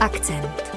Akcent.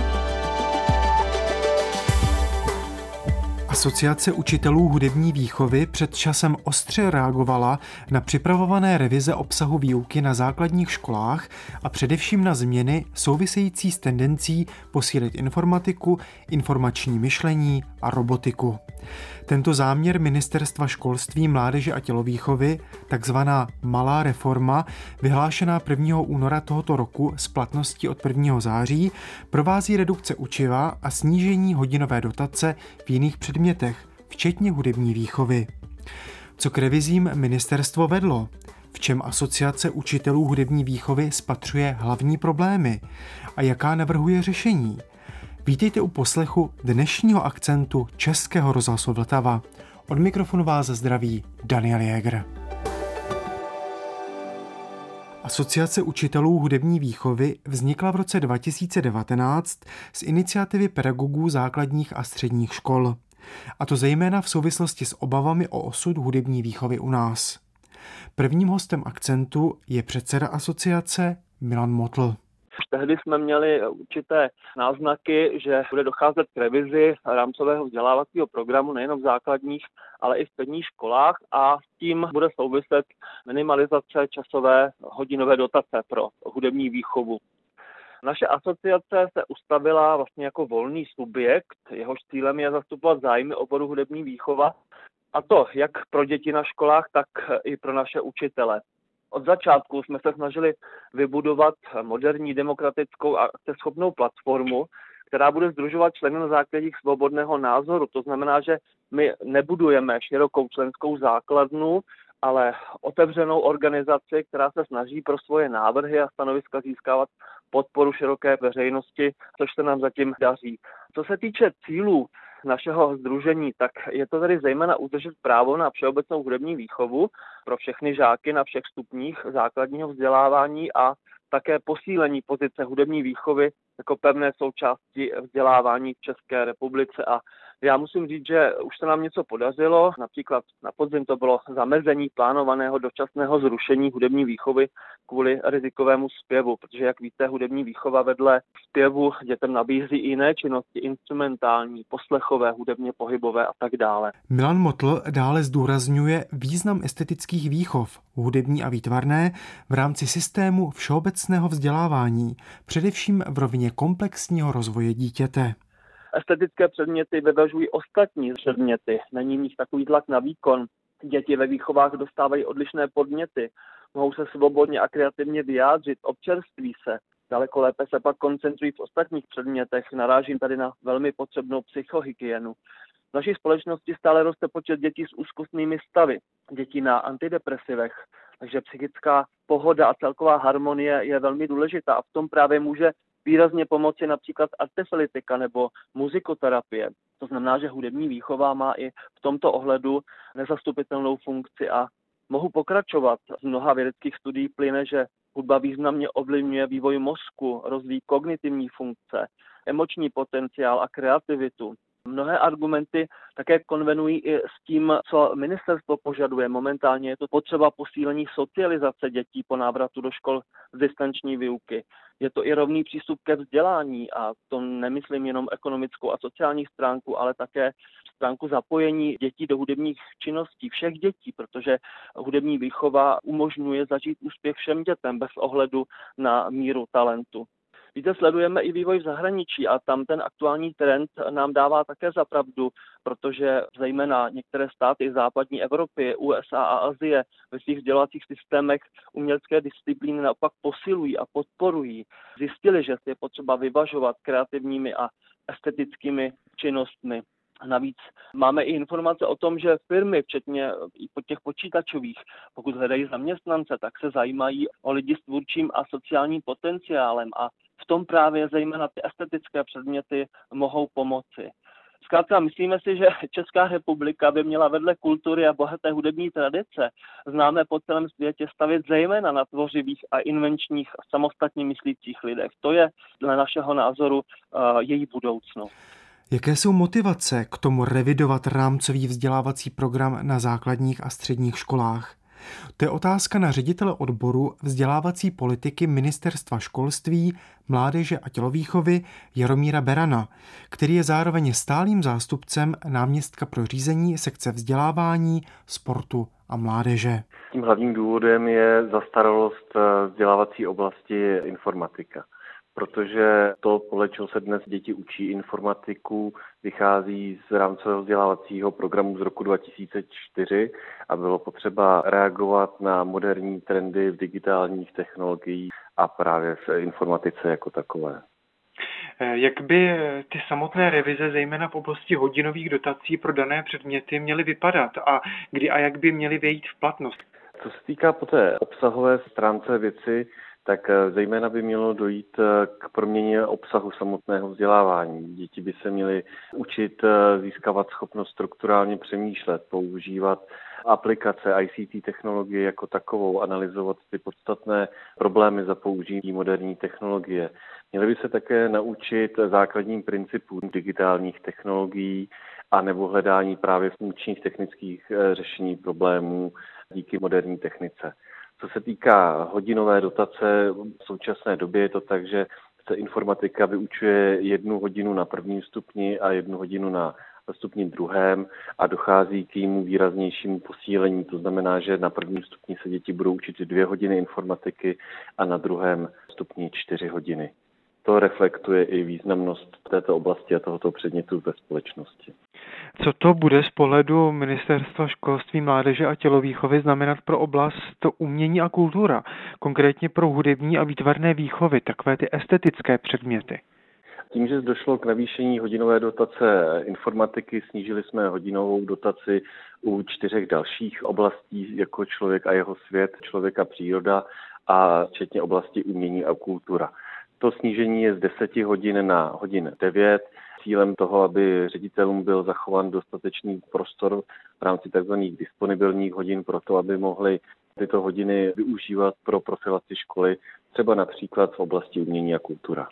Asociace učitelů hudební výchovy před časem ostře reagovala na připravované revize obsahu výuky na základních školách a především na změny související s tendencí posílit informatiku, informační myšlení a robotiku. Tento záměr Ministerstva školství, mládeže a tělovýchovy, takzvaná malá reforma, vyhlášená 1. února tohoto roku s platností od 1. září, provází redukce učiva a snížení hodinové dotace v jiných předmětech, včetně hudební výchovy. Co k revizím ministerstvo vedlo? V čem Asociace učitelů hudební výchovy spatřuje hlavní problémy? A jaká navrhuje řešení? Vítejte u poslechu dnešního Akcentu Českého rozhlasu Vltava. Od mikrofonu vás zdraví Daniel Jäger. Asociace učitelů hudební výchovy vznikla v roce 2019 z iniciativy pedagogů základních a středních škol. A to zejména v souvislosti s obavami o osud hudební výchovy u nás. Prvním hostem Akcentu je předseda asociace Milan Motl. Tehdy jsme měli určité náznaky, že bude docházet k revizi rámcového vzdělávacího programu nejen v základních, ale i v středních školách a s tím bude souviset minimalizace časové hodinové dotace pro hudební výchovu. Naše asociace se ustavila vlastně jako volný subjekt, jehož cílem je zastupovat zájmy oboru hudební výchova, a to jak pro děti na školách, tak i pro naše učitele. Od začátku jsme se snažili vybudovat moderní, demokratickou a schopnou platformu, která bude sdružovat členy na základě svobodného názoru. To znamená, že my nebudujeme širokou členskou základnu, ale otevřenou organizaci, která se snaží pro svoje návrhy a stanoviska získávat podporu široké veřejnosti, což se nám zatím daří. Co se týče cílů našeho sdružení, tak je to tedy zejména udržet právo na všeobecnou hudební výchovu pro všechny žáky na všech stupních základního vzdělávání a také posílení pozice hudební výchovy jako pevné součásti vzdělávání v České republice. A já musím říct, že už se nám něco podařilo. Například na podzim to bylo zamezení plánovaného dočasného zrušení hudební výchovy kvůli rizikovému zpěvu, protože, jak víte, hudební výchova vedle zpěvu dětem nabízí i jiné činnosti, instrumentální, poslechové, hudebně pohybové a tak dále. Milan Motl dále zdůrazňuje význam estetických výchov, hudební a výtvarné, v rámci systému všeobecného vzdělávání, především v rovině komplexního rozvoje dítěte. Estetické předměty vyvažují ostatní předměty, není v nich takový tlak na výkon. Děti ve výchovách dostávají odlišné podněty, mohou se svobodně a kreativně vyjádřit, občerství se. Daleko lépe se pak koncentrují v ostatních předmětech, narážím tady na velmi potřebnou psychohygienu. V naší společnosti stále roste počet dětí s úzkostnými stavy, dětí na antidepresivech, takže psychická pohoda a celková harmonie je velmi důležitá a v tom právě může výrazně pomoci například artefilitika nebo muzikoterapie. To znamená, že hudební výchova má i v tomto ohledu nezastupitelnou funkci a mohu pokračovat. Z mnoha vědeckých studií plyne, že hudba významně ovlivňuje vývoj mozku, rozvíjí kognitivní funkce, emoční potenciál a kreativitu. Mnohé argumenty také konvenují i s tím, co ministerstvo požaduje. Momentálně je to potřeba posílení socializace dětí po návratu do škol z distanční výuky. Je to i rovný přístup ke vzdělání a to nemyslím jenom ekonomickou a sociální stránku, ale také stránku zapojení dětí do hudebních činností, všech dětí, protože hudební výchova umožňuje zažít úspěch všem dětem bez ohledu na míru talentu. Víte, sledujeme i vývoj v zahraničí a tam ten aktuální trend nám dává také za pravdu, protože zejména některé státy v západní Evropy, USA a Asie ve svých vzdělávacích systémech umělecké disciplíny naopak posilují a podporují. Zjistili, že je potřeba vyvažovat kreativními a estetickými činnostmi. Navíc máme i informace o tom, že firmy, včetně i těch počítačových, pokud hledají zaměstnance, tak se zajímají o lidi s tvůrčím a sociálním potenciálem a v tom právě zejména ty estetické předměty mohou pomoci. Zkrátka myslíme si, že Česká republika by měla vedle kultury a bohaté hudební tradice známé po celém světě stavět zejména na tvořivých a invenčních samostatně myslících lidech. To je dle našeho názoru její budoucnost. Jaké jsou motivace k tomu revidovat rámcový vzdělávací program na základních a středních školách? To je otázka na ředitele odboru vzdělávací politiky Ministerstva školství, mládeže a tělovýchovy Jaromíra Berana, který je zároveň stálým zástupcem náměstka pro řízení sekce vzdělávání, sportu a mládeže. Tím hlavním důvodem je zastaralost vzdělávací oblasti informatika. Protože to, podle čeho se dnes děti učí informatiku, vychází z rámcového vzdělávacího programu z roku 2004 a bylo potřeba reagovat na moderní trendy v digitálních technologiích a právě v informatice jako takové. Jak by ty samotné revize, zejména v oblasti hodinových dotací pro dané předměty, měly vypadat a kdy a jak by měly vejít v platnost? Co se týká po té obsahové stránce věci, tak zejména by mělo dojít k proměně obsahu samotného vzdělávání. Děti by se měly učit získávat schopnost strukturálně přemýšlet, používat aplikace ICT technologie jako takovou, analyzovat ty podstatné problémy za použití moderní technologie. Měly by se také naučit základním principům digitálních technologií a nebo hledání právě funkčních technických řešení problémů díky moderní technice. Co se týká hodinové dotace, v současné době je to tak, že se informatika vyučuje 1 hodinu na prvním stupni a 1 hodinu na stupni druhém a dochází k jejímu výraznějšímu posílení. To znamená, že na prvním stupni se děti budou učit 2 hodiny informatiky a na druhém stupni 4 hodiny. To reflektuje i významnost této oblasti a tohoto předmětu ve společnosti. Co to bude z pohledu Ministerstva školství, mládeže a tělovýchovy znamenat pro oblast umění a kultura, konkrétně pro hudební a výtvarné výchovy, takové ty estetické předměty? Tím, že došlo k navýšení hodinové dotace informatiky, snížili jsme hodinovou dotaci u 4 dalších oblastí, jako člověk a jeho svět, člověk a příroda a včetně oblasti umění a kultura. To snížení je z 10 hodin na hodin 9. Cílem toho, aby ředitelům byl zachován dostatečný prostor v rámci tzv. Disponibilních hodin pro to, aby mohli tyto hodiny využívat pro profilaci školy, třeba například v oblasti umění a kultura.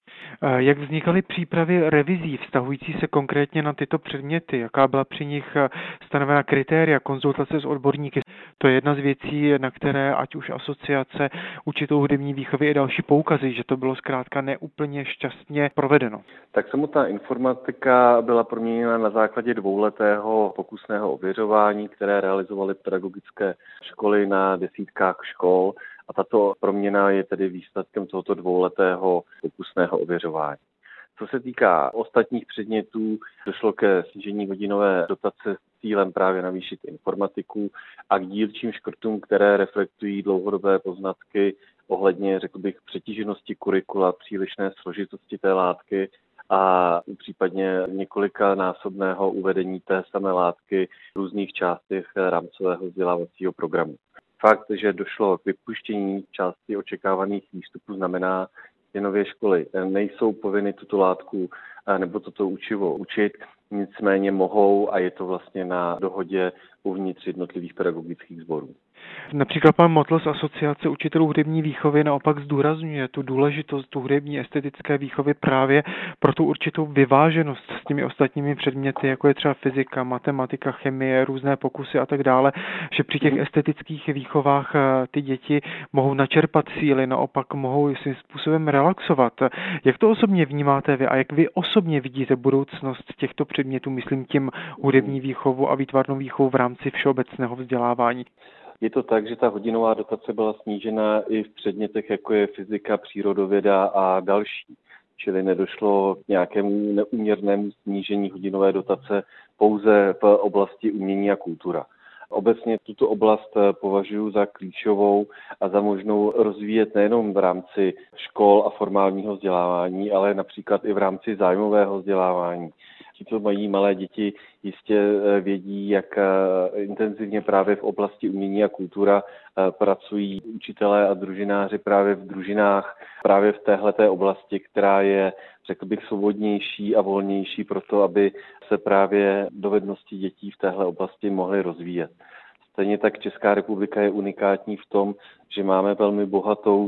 Jak vznikaly přípravy revizí vztahující se konkrétně na tyto předměty? Jaká byla při nich stanovena kritéria, konzultace s odborníky? To je jedna z věcí, na které ať už asociace učitelů hudební výchovy i další poukazy, že to bylo zkrátka neúplně šťastně provedeno. Tak samotná informatika byla proměněna na základě 2letého pokusného ověřování, které realizovaly pedagogické školy na desítkách škol. A tato proměna je tedy výsledkem tohoto 2letého pokusného ověřování. Co se týká ostatních předmětů, došlo ke snížení hodinové dotace s cílem právě navýšit informatiku a k dílčím škrtům, které reflektují dlouhodobé poznatky ohledně, řekl bych, přetíženosti kurikula, přílišné složitosti té látky a případně několikanásobného uvedení té samé látky v různých částech rámcového vzdělávacího programu. Fakt, že došlo k vypuštění části očekávaných výstupů, znamená, že nové školy nejsou povinny tuto látku nebo toto učivo učit, nicméně mohou a je to vlastně na dohodě uvnitř jednotlivých pedagogických sborů. Například pan Motl z Asociace učitelů hudební výchovy naopak zdůrazňuje tu důležitost tu hudební estetické výchovy právě pro tu určitou vyváženost s těmi ostatními předměty, jako je třeba fyzika, matematika, chemie, různé pokusy a tak dále, že při těch estetických výchovách ty děti mohou načerpat síly, naopak mohou svým způsobem relaxovat. Jak to osobně vnímáte vy a jak vy osobně vidíte budoucnost těchto předmětů, myslím tím hudební výchovu a výtvarnou výchovu v rámci všeobecného vzdělávání? Je to tak, že ta hodinová dotace byla snížena i v předmětech, jako je fyzika, přírodověda a další. Čili nedošlo k nějakému neúměrnému snížení hodinové dotace pouze v oblasti umění a kultura. Obecně tuto oblast považuji za klíčovou a za možnou rozvíjet nejenom v rámci škol a formálního vzdělávání, ale například i v rámci zájmového vzdělávání. Ti, co mají malé děti, jistě vědí, jak intenzivně právě v oblasti umění a kultura pracují učitelé a družináři právě v družinách, právě v téhleté oblasti, která je, řekl bych, svobodnější a volnější pro to, aby se právě dovednosti dětí v téhle oblasti mohly rozvíjet. Stejně tak Česká republika je unikátní v tom, že máme velmi bohatou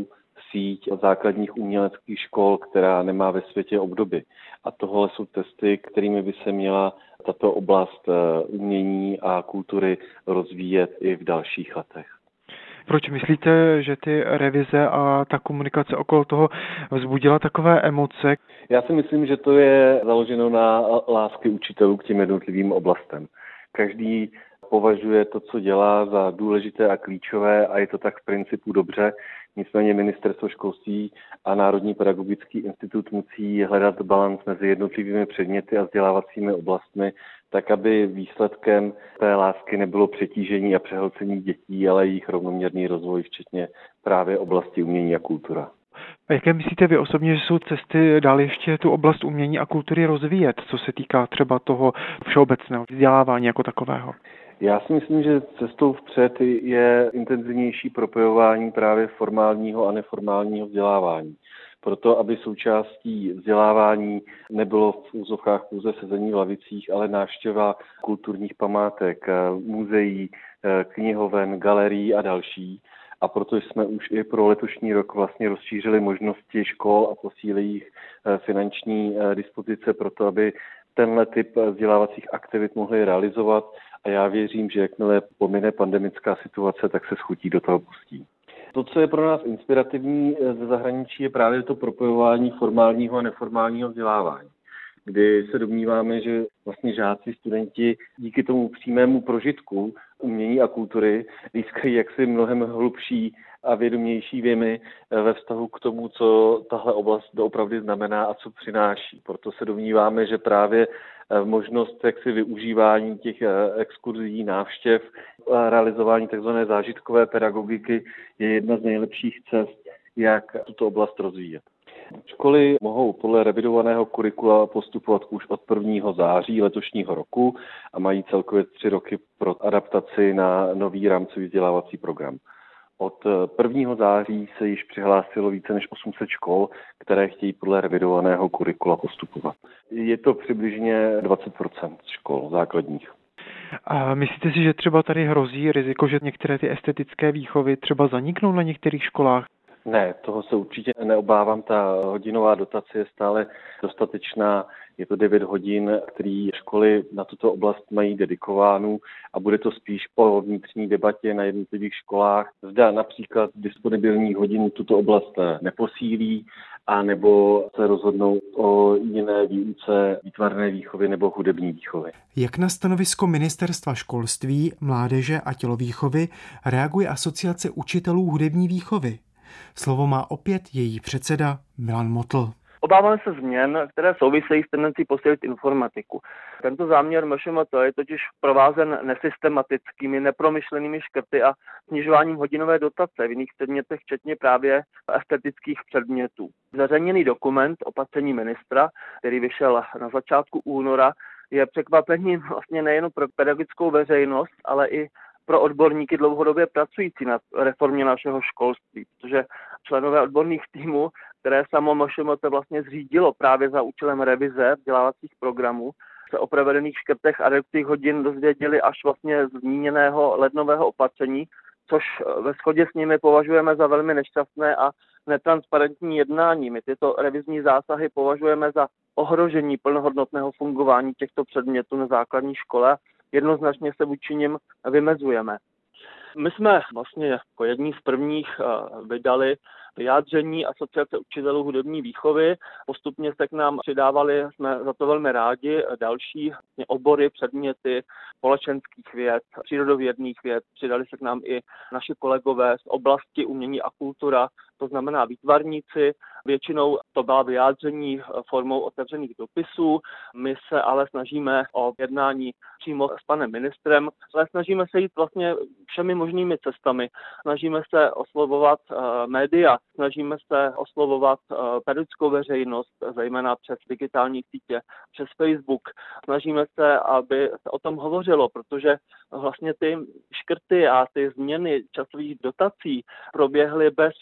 síť základních uměleckých škol, která nemá ve světě obdoby. A tohle jsou cesty, kterými by se měla tato oblast umění a kultury rozvíjet i v dalších letech. Proč myslíte, že ty revize a ta komunikace okolo toho vzbudila takové emoce? Já si myslím, že to je založeno na lásky učitelů k těm jednotlivým oblastem. Každý považuje to, co dělá, za důležité a klíčové a je to tak v principu dobře. Nicméně Ministerstvo školství a Národní pedagogický institut musí hledat balanc mezi jednotlivými předměty a vzdělávacími oblastmi, tak aby výsledkem té lásky nebylo přetížení a přehlcení dětí, ale jejich rovnoměrný rozvoj, včetně právě oblasti umění a kultura. A jaké myslíte vy osobně, že jsou cesty dál ještě tu oblast umění a kultury rozvíjet, co se týká třeba toho všeobecného vzdělávání jako takového? Já si myslím, že cestou vpřed je intenzivnější propojování právě formálního a neformálního vzdělávání. Proto, aby součástí vzdělávání nebylo v úzovkách pouze sezení v lavicích, ale návštěva kulturních památek, muzeí, knihoven, galerií a další. A proto jsme už i pro letošní rok vlastně rozšířili možnosti škol a posílili jejich finanční dispozice proto, aby tenhle typ vzdělávacích aktivit mohli realizovat. A já věřím, že jakmile pomine pandemická situace, tak se schutí do toho pustí. To, co je pro nás inspirativní ze zahraničí, je právě to propojování formálního a neformálního vzdělávání, kdy se domníváme, že vlastně žáci, studenti díky tomu přímému prožitku umění a kultury získají jaksi mnohem hlubší a vědomější věmy ve vztahu k tomu, co tahle oblast doopravdy znamená a co přináší. Proto se domníváme, že právě možnost jaksi využívání těch exkurzí, návštěv a realizování tzv. Zážitkové pedagogiky je jedna z nejlepších cest, jak tuto oblast rozvíjet. Školy mohou podle revidovaného kurikula postupovat už od 1. září letošního roku a mají celkově 3 roky pro adaptaci na nový rámcový vzdělávací program. Od 1. září se již přihlásilo více než 800 škol, které chtějí podle revidovaného kurikula postupovat. Je to přibližně 20% škol základních. A myslíte si, že třeba tady hrozí riziko, že některé ty estetické výchovy třeba zaniknou na některých školách? Ne, toho se určitě neobávám. Ta hodinová dotace je stále dostatečná. Je to 9 hodin, které školy na tuto oblast mají dedikovánu a bude to spíš o vnitřní debatě na jednotlivých školách. Zda například disponibilní hodin tuto oblast neposílí, a nebo se rozhodnou o jiné výuce výtvarné výchovy nebo hudební výchovy. Jak na stanovisko Ministerstva školství, mládeže a tělovýchovy reaguje Asociace učitelů hudební výchovy? Slovo má opět její předseda Milan Motl. Obáváme se změn, které souvisejí s tendencí posílit informatiku. Tento záměr MŠMT je totiž provázen nesystematickými, nepromyšlenými škrty a snižováním hodinové dotace v jiných předmětech, včetně právě estetických předmětů. Zveřejněný dokument opatření ministra, který vyšel na začátku února, je překvapením vlastně nejen pro pedagogickou veřejnost, ale i pro odborníky dlouhodobě pracující na reformě našeho školství, protože členové odborných týmů, které samo MŠMT vlastně zřídilo právě za účelem revize vzdělávacích programů, se o provedených škrtech a redukcích hodin dozvěděli až vlastně z zmíněného lednového opatření, což ve shodě s nimi považujeme za velmi nešťastné a netransparentní jednání. My tyto revizní zásahy považujeme za ohrožení plnohodnotného fungování těchto předmětů na základní škole. Jednoznačně se vůči nim vymezujeme. My jsme vlastně jako jedni z prvních vydali vyjádření Asociace učitelů hudební výchovy. Postupně se k nám přidávali, jsme za to velmi rádi, další obory, předměty společenských věd, přírodovědných věd. Přidali se k nám i naši kolegové z oblasti umění a kultura, to znamená výtvarníci. Většinou to byla vyjádření formou otevřených dopisů. My se ale snažíme o jednání přímo s panem ministrem, ale snažíme se jít vlastně všemi možnými cestami. Snažíme se oslovovat média, snažíme se oslovovat pedagogickou veřejnost, zejména přes digitální sítě, přes Facebook. Snažíme se, aby se o tom hovořilo, protože vlastně ty škrty a ty změny časových dotací proběhly bez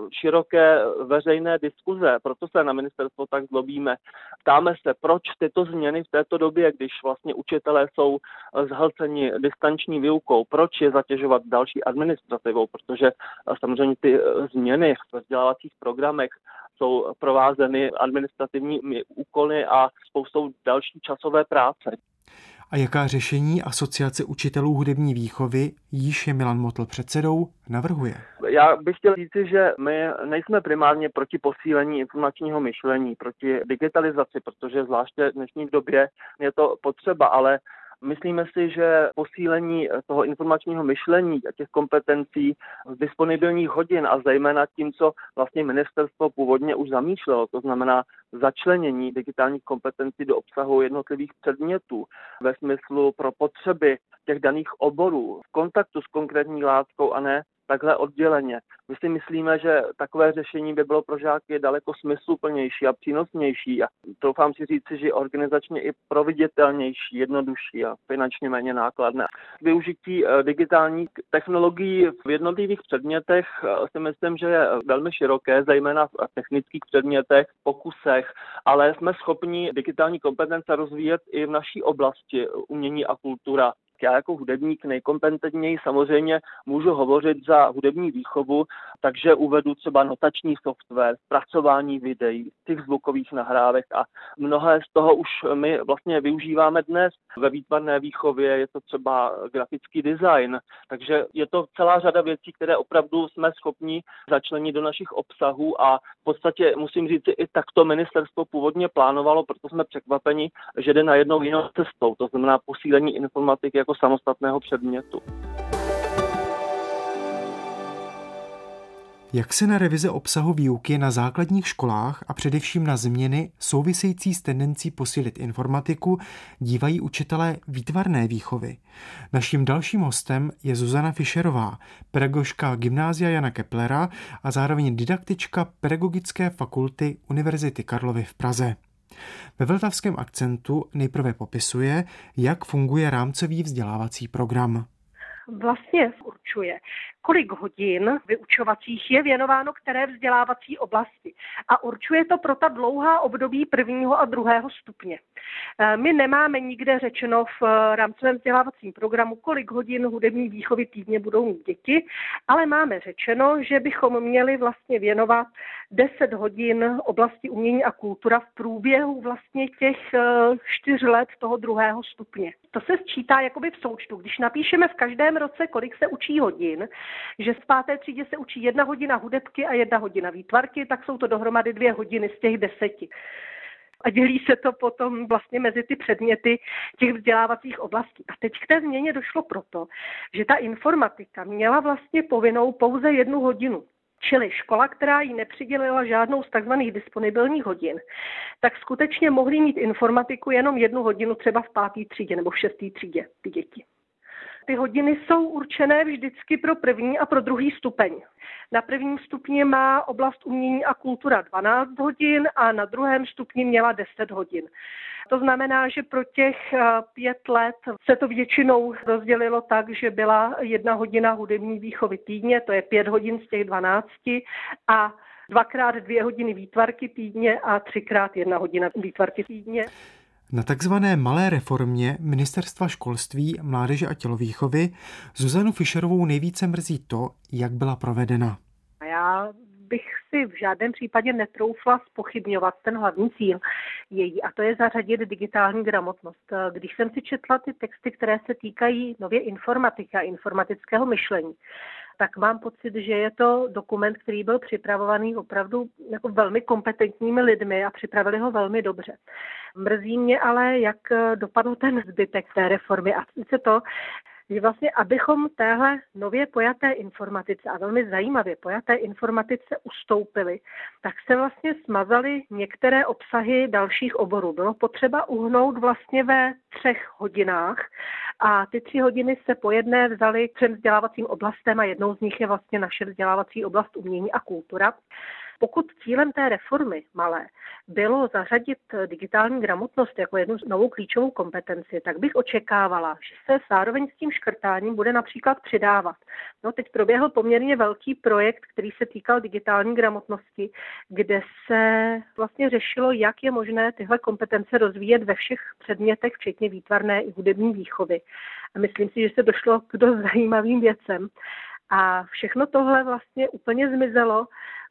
široké veřejné diskuze. Proto se na ministerstvo tak zlobíme. Ptáme se, proč tyto změny v této době, když vlastně učitelé jsou zhlceni distanční výukou, proč je zatěžovat další administrativou, protože samozřejmě ty změny v vzdělávacích programech jsou provázeny administrativními úkony a spoustou další časové práce. A jaká řešení Asociace učitelů hudební výchovy, jíž je Milan Motl předsedou, navrhuje? Já bych chtěl říci, že my nejsme primárně proti posílení informačního myšlení, proti digitalizaci, protože zvláště v dnešní době je to potřeba, ale myslíme si, že posílení toho informačního myšlení a těch kompetencí z disponibilních hodin a zejména tím, co vlastně ministerstvo původně už zamýšlelo, to znamená začlenění digitálních kompetencí do obsahu jednotlivých předmětů ve smyslu pro potřeby těch daných oborů v kontaktu s konkrétní látkou a ne takhle odděleně. My si myslíme, že takové řešení by bylo pro žáky daleko smysluplnější a přínosnější a troufám si říci, že organizačně i proveditelnější, jednodušší a finančně méně nákladné. Využití digitálních technologií v jednotlivých předmětech si myslím, že je velmi široké, zejména v technických předmětech, pokusech, ale jsme schopni digitální kompetence rozvíjet i v naší oblasti umění a kultura. Já jako hudebník nejkompetentněji samozřejmě můžu hovořit za hudební výchovu, takže uvedu třeba notační software, zpracování videí, těch zvukových nahrávek a mnohé z toho už my vlastně využíváme dnes. Ve výtvarné výchově je to třeba grafický design, takže je to celá řada věcí, které opravdu jsme schopni začlenit do našich obsahů a v podstatě musím říct, i takto ministerstvo původně plánovalo, proto jsme překvapeni, že jde najednou jinou cestou, to znamená posílení informatiky jako samostatného předmětu. Jak se na revize obsahu výuky na základních školách a především na změny související s tendencí posílit informatiku dívají učitelé výtvarné výchovy? Naším dalším hostem je Zuzana Fischerová, pedagožka Gymnázia Jana Keplera a zároveň didaktička Pedagogické fakulty Univerzity Karlovy v Praze. Ve vltavském akcentu nejprve popisuje, jak funguje rámcový vzdělávací program. Vlastně určuje, kolik hodin vyučovacích je věnováno které vzdělávací oblasti. A určuje to pro ta dlouhá období 1. a 2. stupně. My nemáme nikde řečeno v rámcovém vzdělávacím programu, kolik hodin hudební výchovy týdně budou mít děti, ale máme řečeno, že bychom měli vlastně věnovat 10 hodin oblasti umění a kultura v průběhu vlastně těch 4 let toho 2. stupně. To se sčítá jakoby v součtu. Když napíšeme v každém roce, kolik se učí hodin, že v 5. třídě se učí 1 hodina hudebky a 1 hodina výtvarky, tak jsou to dohromady 2 hodiny z těch 10. A dělí se to potom vlastně mezi ty předměty těch vzdělávacích oblastí. A teď k té změně došlo proto, že ta informatika měla vlastně povinnou pouze 1 hodinu. Čili škola, která jí nepřidělila žádnou z takzvaných disponibilních hodin, tak skutečně mohly mít informatiku jenom 1 hodinu třeba v 5. třídě nebo v 6. třídě ty děti. Ty hodiny jsou určené vždycky pro 1. a pro 2. stupeň. Na 1. stupni má oblast umění a kultura 12 hodin a na 2. stupni měla 10 hodin. To znamená, že pro těch 5 let se to většinou rozdělilo tak, že byla 1 hodina hudební výchovy týdně, to je 5 hodin z těch 12 a 2x 2 hodiny výtvarky týdně a 3x 1 hodina výtvarky týdně. Na takzvané malé reformě Ministerstva školství, mládeže a tělovýchovy Zuzanu Fischerovou nejvíce mrzí to, jak byla provedena. Já bych si v žádném případě netroufla zpochybňovat ten hlavní cíl její, a to je zařadit digitální gramotnost. Když jsem si četla ty texty, které se týkají nově informatiky a informatického myšlení, tak mám pocit, že je to dokument, který byl připravovaný opravdu jako velmi kompetentními lidmi a připravili ho velmi dobře. Mrzí mě ale, jak dopadl ten zbytek té reformy, a sice to, že vlastně abychom téhle nově pojaté informatice a velmi zajímavě pojaté informatice ustoupili, tak se vlastně smazaly některé obsahy dalších oborů. Bylo potřeba uhnout vlastně ve 3 hodinách a ty 3 hodiny se po jedné vzaly k 3 vzdělávacím oblastem a jednou z nich je vlastně naše vzdělávací oblast umění a kultura. Pokud cílem té reformy malé bylo zařadit digitální gramotnost jako jednu novou klíčovou kompetenci, tak bych očekávala, že se zároveň s tím škrtáním bude například přidávat. No, teď proběhl poměrně velký projekt, který se týkal digitální gramotnosti, kde se vlastně řešilo, jak je možné tyhle kompetence rozvíjet ve všech předmětech, včetně výtvarné i hudební výchovy. A myslím si, že se došlo k dost zajímavým věcem. A všechno tohle vlastně úplně zmizelo,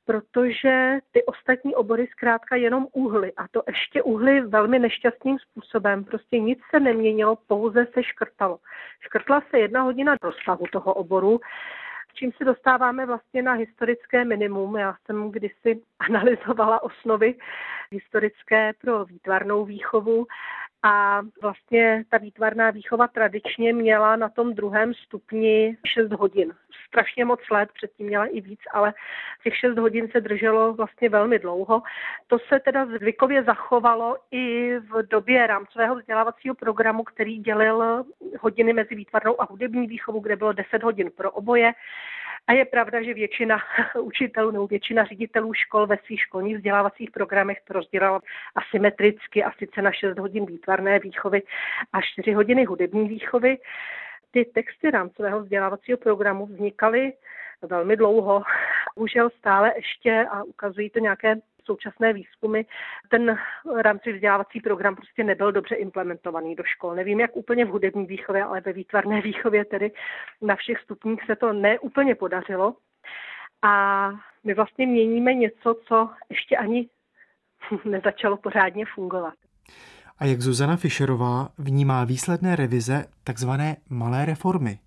protože ty ostatní obory zkrátka jenom uhly. A to ještě uhly velmi nešťastným způsobem. Prostě nic se neměnilo, pouze se škrtalo. Škrtla se 1 hodina rozsahu toho oboru, čím se dostáváme vlastně na historické minimum. Já jsem kdysi analyzovala osnovy historické pro výtvarnou výchovu a vlastně ta výtvarná výchova tradičně měla na tom 2. stupni 6 hodin. Strašně moc let, předtím měla i víc, ale těch 6 hodin se drželo vlastně velmi dlouho. To se teda zvykově zachovalo i v době rámcového vzdělávacího programu, který dělil hodiny mezi výtvarnou a hudební výchovu, kde bylo 10 hodin pro oboje. A je pravda, že většina učitelů nebo většina ředitelů škol ve svých školních vzdělávacích programech to rozdělala asymetricky, a sice na 6 hodin výtvarné výchovy a 4 hodiny hudební výchovy. Ty texty rámcového vzdělávacího programu vznikaly velmi dlouho, bohužel stále ještě, a ukazují to nějaké současné výzkumy, ten rámcový vzdělávací program prostě nebyl dobře implementovaný do škol. Nevím, jak úplně v hudební výchově, ale ve výtvarné výchově tedy na všech stupních se to neúplně podařilo. A my vlastně měníme něco, co ještě ani nezačalo pořádně fungovat. A jak Zuzana Fischerová vnímá výsledné revize takzvané malé reformy?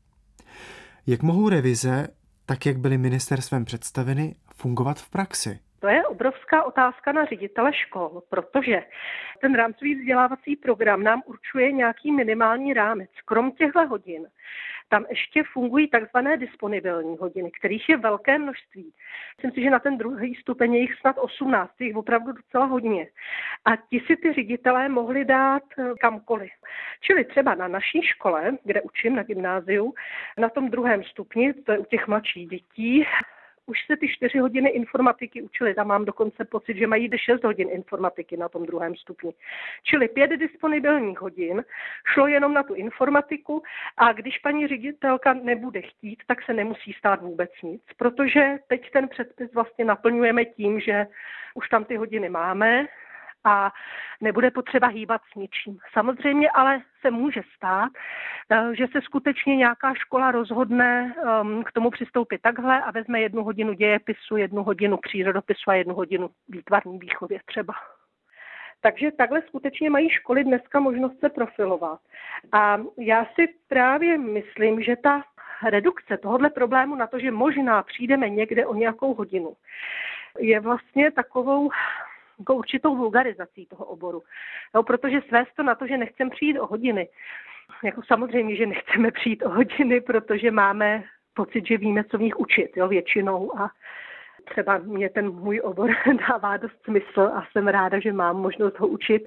Jak mohou revize, tak jak byly ministerstvem představeny, fungovat v praxi? To je obrovská otázka na ředitele škol, protože ten rámcový vzdělávací program nám určuje nějaký minimální rámec. Krom těchto hodin tam ještě fungují takzvané disponibilní hodiny, kterých je velké množství. Myslím si, že na ten 2. stupeň je jich snad 18, jich opravdu docela hodně. A ti si ty ředitelé mohli dát kamkoliv. Čili třeba na naší škole, kde učím na gymnáziu, na tom 2. stupni, to je u těch mladších dětí, už se ty 4 hodiny informatiky učili. Tam mám dokonce pocit, že mají 6 hodin informatiky na tom 2. stupni. Čili 5 disponibilních hodin šlo jenom na tu informatiku, a když paní ředitelka nebude chtít, tak se nemusí stát vůbec nic, protože teď ten předpis vlastně naplňujeme tím, že už tam ty hodiny máme a nebude potřeba hýbat s ničím. Samozřejmě ale se může stát, že se skutečně nějaká škola rozhodne k tomu přistoupit takhle a vezme 1 hodinu dějepisu, 1 hodinu přírodopisu a 1 hodinu výtvarné výchově třeba. Takže takhle skutečně mají školy dneska možnost se profilovat. A já si právě myslím, že ta redukce tohohle problému na to, že možná přijdeme někde o nějakou hodinu, je vlastně takovou jako určitou vulgarizací toho oboru. Jo, protože svést to na to, že nechceme přijít o hodiny. Jako samozřejmě, že nechceme přijít o hodiny, protože máme pocit, že víme, co v nich učit, jo, většinou. A třeba mě ten můj obor dává dost smysl a jsem ráda, že mám možnost ho učit.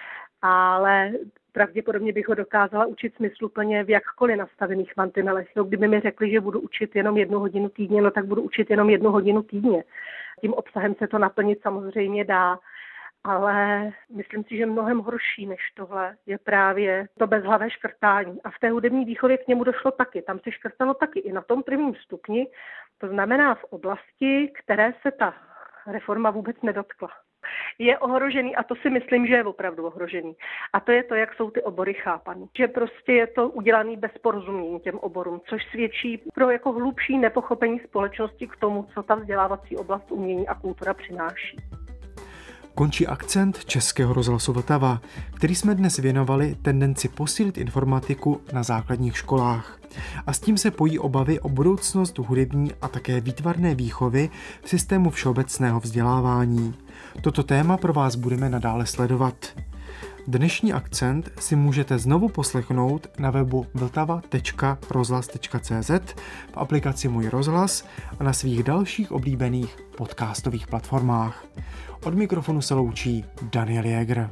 Ale pravděpodobně bych ho dokázala učit smysluplně v jakkoliv nastavených mantinelech. No, kdyby mi řekli, že budu učit jenom 1 hodinu týdně, no tak budu učit jenom 1 hodinu týdně. Tím obsahem se to naplnit samozřejmě dá, ale myslím si, že mnohem horší než tohle je právě to bezhlavé škrtání. A v té hudební výchově k němu došlo taky. Tam se škrtalo taky i na tom 1. stupni, to znamená v oblasti, které se ta reforma vůbec nedotkla. Je ohrožený, a to si myslím, že je opravdu ohrožený. A to je to, jak jsou ty obory chápaný. Že prostě je to udělaný bez porozumění těm oborům, což svědčí pro jako hlubší nepochopení společnosti k tomu, co ta vzdělávací oblast umění a kultura přináší. Končí akcent Českého rozhlasu Vltava, který jsme dnes věnovali tendenci posílit informatiku na základních školách. A s tím se pojí obavy o budoucnost hudební a také výtvarné výchovy v systému všeobecného vzdělávání. Toto téma pro vás budeme nadále sledovat. Dnešní akcent si můžete znovu poslechnout na webu vltava.rozhlas.cz, v aplikaci Můj rozhlas a na svých dalších oblíbených podcastových platformách. Od mikrofonu se loučí Daniel Jäger.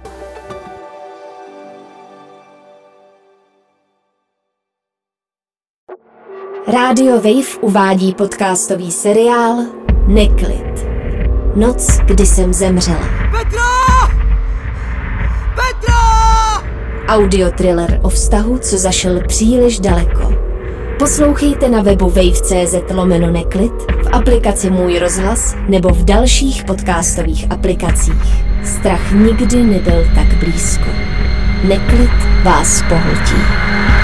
Rádio Wave uvádí podcastový seriál Neklid. Noc, kdy jsem zemřela. Petro! Audiothriller o vztahu, co zašel příliš daleko. Poslouchejte na webu wave.cz/neklid, v aplikaci Můj rozhlas nebo v dalších podcastových aplikacích. Strach nikdy nebyl tak blízko. Neklid vás pohltí.